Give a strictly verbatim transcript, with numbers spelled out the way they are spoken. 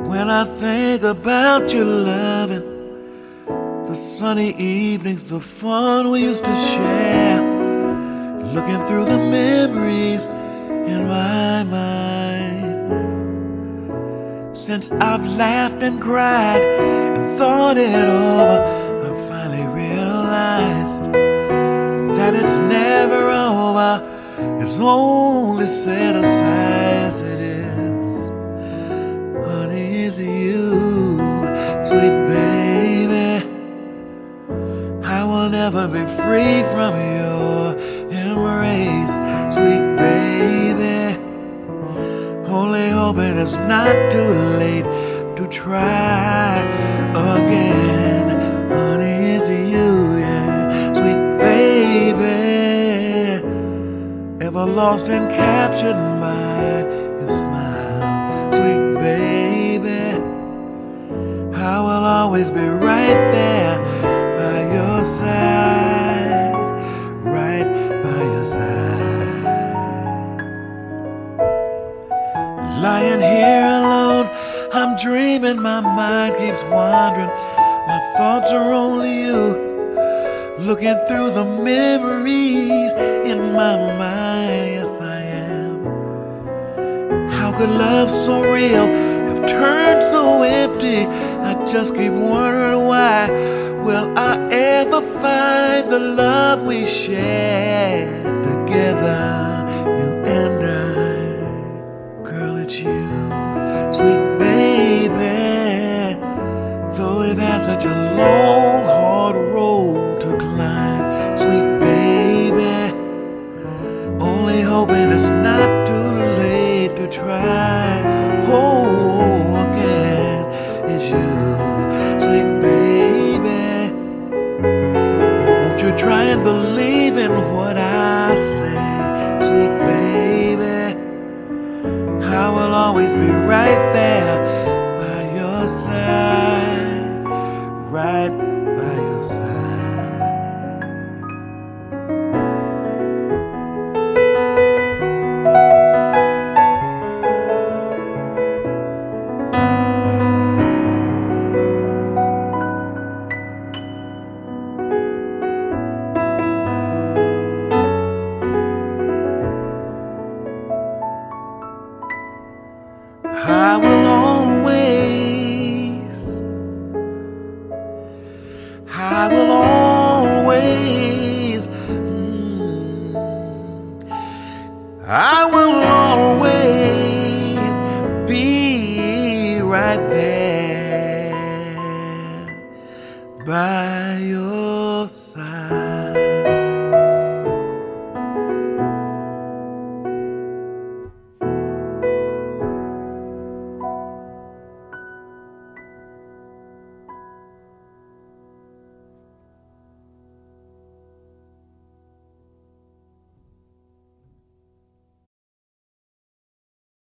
When I think about your loving, the sunny evenings, the fun we used to share, looking through the memories in my mind. Since I've laughed and cried and thought it over, I've finally realized that it's never over. It's only set aside as it is. Honey, it's you, sweet baby. I will never be free from your embrace, sweet baby. Only hoping it's not too late to try again. Honey, it's you, yeah, sweet baby. Ever lost and captured by your smile, sweet baby. I will always be right there by your side, right by your side. Lying here alone, I'm dreaming, my mind keeps wandering. My thoughts are only you, looking through the memories in my mind. Yes, I am. How could love so real have turned so empty? I just keep wondering why. Will I ever find the love we shared together, you and I? Girl, it's you, sweet baby. Though it had such a long, hard road to climb, sweet baby. Only hoping it's not too late to try. Oh, again, it's you, sweet baby. Won't you try and believe in what I say, sweet baby? I will always be right there by your side, right by your side. I will always, I will always, mm, I will always be right there.